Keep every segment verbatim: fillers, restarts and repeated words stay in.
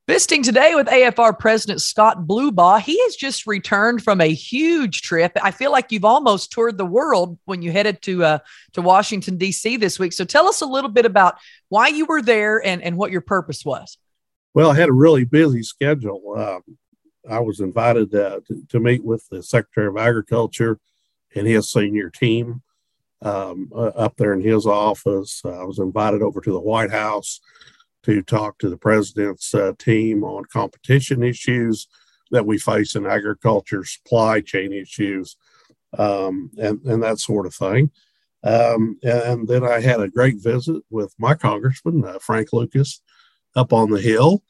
Visiting today with A F R President Scott Blubaugh. He has just returned from a huge trip. I feel like you've almost toured the world when you headed to uh, to Washington, D C this week. So tell us a little bit about why you were there and, and what your purpose was. Well, I had a really busy schedule. Um, I was invited uh, to, to meet with the Secretary of Agriculture and his senior team um, uh, up there in his office. Uh, I was invited over to the White House to talk to the president's uh, team on competition issues that we face in agriculture, supply chain issues, um, and, and that sort of thing. Um, and then I had a great visit with my congressman, uh, Frank Lucas, up on the Hill.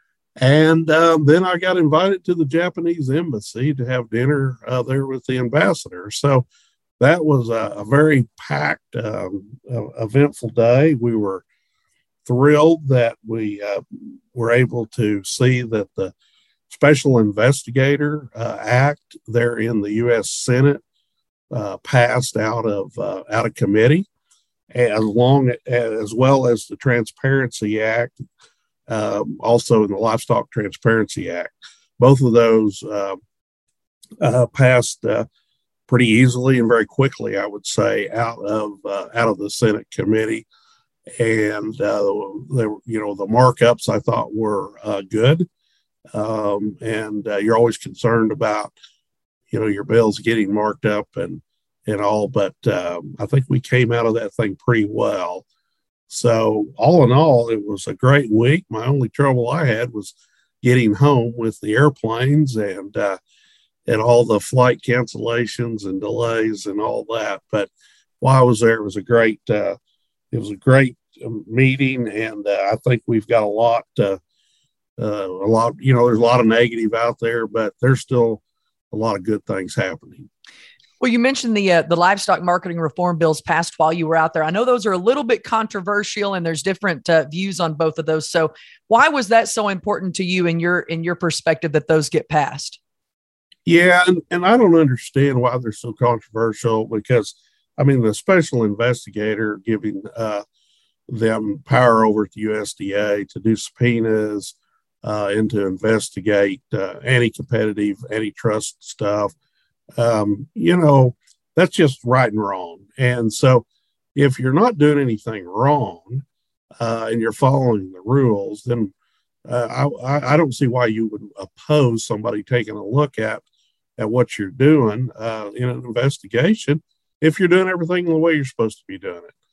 And um, then I got invited to the Japanese embassy to have dinner uh, there with the ambassador. So that was a, a very packed, um, uh, eventful day. We were thrilled that we uh, were able to see that the Special Investigator uh, Act there in the U S Senate uh, passed out of uh, out of committee, as long as well as the Transparency Act, um, also in the Livestock Transparency Act. Both of those uh, uh, passed uh, pretty easily and very quickly, I would say, out of uh, out of the Senate committee. And uh, they, you know, the markups I thought were uh, good. Um, and uh, you're always concerned about, you know, your bills getting marked up and and all. But um, I think we came out of that thing pretty well. So all in all, it was a great week. My only trouble I had was getting home with the airplanes and uh, and all the flight cancellations and delays and all that. But while I was there, it was a great. Uh, It was a great meeting, and uh, I think we've got a lot, uh, uh, a lot, you know, there's a lot of negative out there, but there's still a lot of good things happening. Well, you mentioned the uh, the livestock marketing reform bills passed while you were out there. I know those are a little bit controversial, and there's different uh, views on both of those. So why was that so important to you in your in your perspective that those get passed? Yeah, and, and I don't understand why they're so controversial because, I mean, the special investigator giving uh, them power over at the U S D A to do subpoenas uh, and to investigate uh, anti-competitive, antitrust stuff, um, you know, that's just right and wrong. And so if you're not doing anything wrong uh, and you're following the rules, then uh, I, I don't see why you would oppose somebody taking a look at, at what you're doing uh, in an investigation if you're doing everything the way you're supposed to be doing it.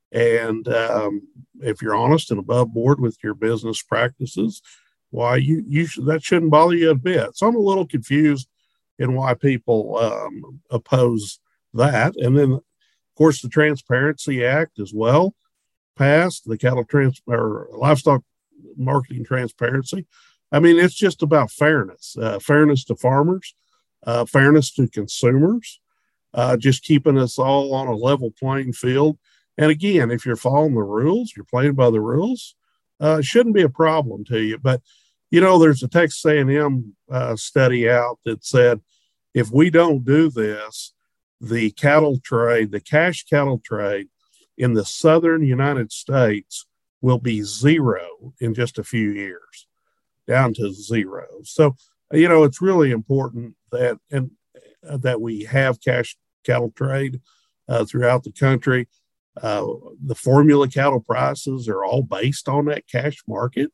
And um, if you're honest and above board with your business practices, why you, you should, that shouldn't bother you a bit. So I'm a little confused in why people um, oppose that. And then, of course, the Transparency Act as well passed, the cattle trans or livestock marketing transparency. I mean, it's just about fairness, uh, fairness to farmers, uh, fairness to consumers. Uh, just keeping us all on a level playing field. And again, if you're following the rules, you're playing by the rules, uh, it shouldn't be a problem to you. But, you know, there's a Texas A and M uh, study out that said, if we don't do this, the cattle trade, the cash cattle trade in the southern United States will be zero in just a few years, down to zero. So, you know, it's really important that, and uh, that we have cash cattle trade uh, throughout the country. Uh, the formula cattle prices are all based on that cash market.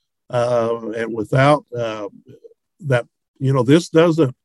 Uh, and without uh, that, you know, this doesn't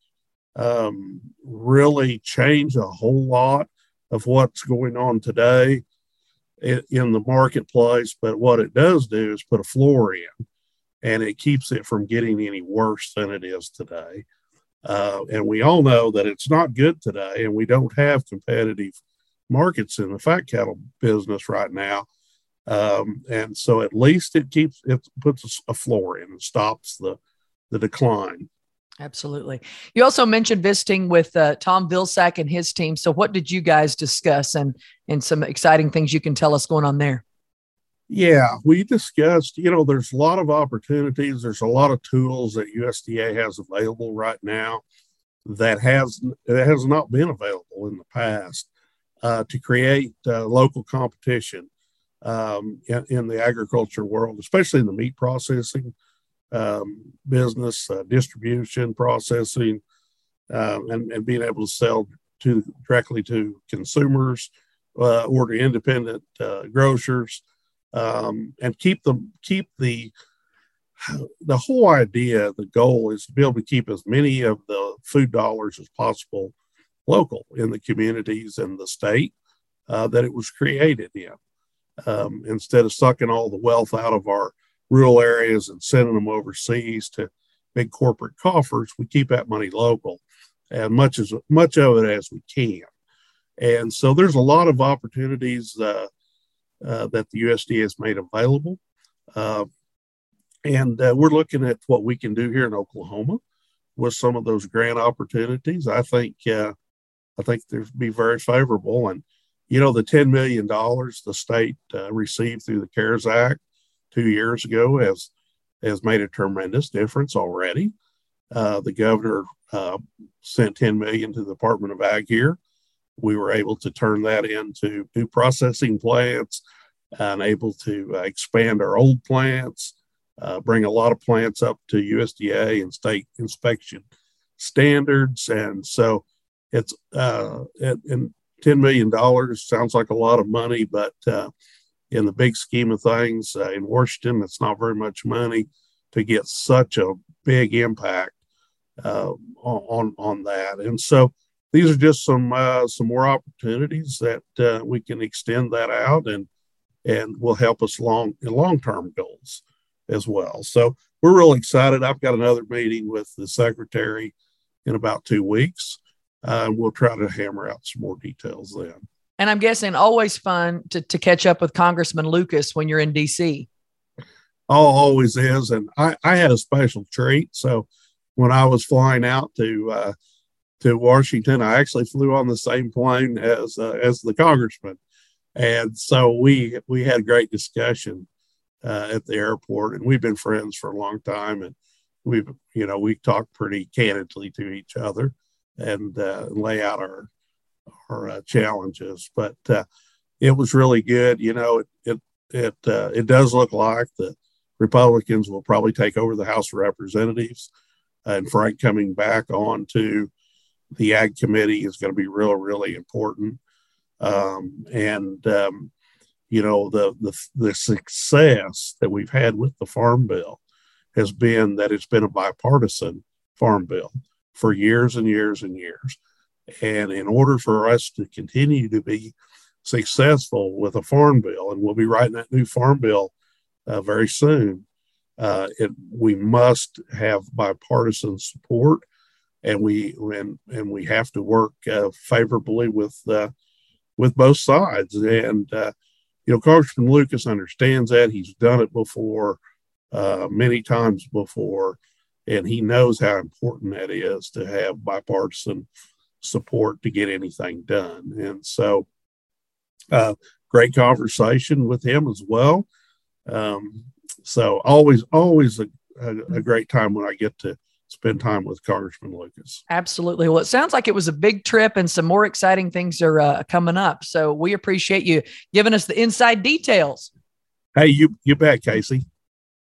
um, really change a whole lot of what's going on today in, in the marketplace. But what it does do is put a floor in, and it keeps it from getting any worse than it is today. Uh, and we all know that it's not good today, and we don't have competitive markets in the fat cattle business right now. Um, and so at least it keeps, it puts a floor in and stops the, the decline. Absolutely. You also mentioned visiting with uh, Tom Vilsack and his team. So what did you guys discuss, and, and some exciting things you can tell us going on there? Yeah, we discussed, you know, there's a lot of opportunities. There's a lot of tools that U S D A has available right now that has, that has not been available in the past uh, to create uh, local competition um, in, in the agriculture world, especially in the meat processing um, business, uh, distribution, processing, um, and, and being able to sell to directly to consumers uh, or to independent uh, grocers, um, and keep them keep the the whole idea. The goal is to be able to keep as many of the food dollars as possible local in the communities and the state uh, that it was created in. Um, instead of sucking all the wealth out of our rural areas and sending them overseas to big corporate coffers, we keep that money local, and much as much of it as we can. And so there's a lot of opportunities uh, uh, that the U S D A has made available, uh, and uh, we're looking at what we can do here in Oklahoma with some of those grant opportunities. I think uh, I think they'd be very favorable. And you know, the ten million dollars the state uh, received through the CARES Act two years ago has has made a tremendous difference already. Uh, the governor uh, sent ten million dollars to the Department of Ag here. We were able to turn that into new processing plants and able to uh, expand our old plants, uh, bring a lot of plants up to U S D A and state inspection standards. And so it's uh, it, and ten million dollars sounds like a lot of money, but uh, in the big scheme of things uh, in Washington, it's not very much money to get such a big impact uh, on on that. And so these are just some uh, some more opportunities that uh, we can extend that out, and and will help us long in long term goals as well. So we're really excited. I've got another meeting with the secretary in about two weeks. Uh, and we'll try to hammer out some more details then. And I'm guessing always fun to, to catch up with Congressman Lucas when you're in D C. Oh, always is. And I, I had a special treat. So when I was flying out to uh, to Washington, I actually flew on the same plane as uh, as the congressman. And so we we had a great discussion uh, at the airport, and we've been friends for a long time. And we've, you know, we talked pretty candidly to each other and uh, lay out our our uh, challenges. But uh, it was really good. You know, it it it, uh, it does look like the Republicans will probably take over the House of Representatives, and Frank coming back on to the Ag Committee is going to be real, really important. Um, and um, you know, the the the success that we've had with the Farm Bill has been that it's been a bipartisan Farm Bill for years and years and years. And in order for us to continue to be successful with a farm bill, and we'll be writing that new farm bill uh, very soon, uh, it, we must have bipartisan support, and we and, and we have to work uh, favorably with uh, with both sides. And uh, you know, Congressman Lucas understands that. He's done it before, uh, many times before. And he knows how important that is to have bipartisan support to get anything done. And so, uh, great conversation with him as well. Um, so always, always a, a, a great time when I get to spend time with Congressman Lucas. Absolutely. Well, it sounds like it was a big trip, and some more exciting things are uh, coming up. So we appreciate you giving us the inside details. Hey, you, you bet, Casey.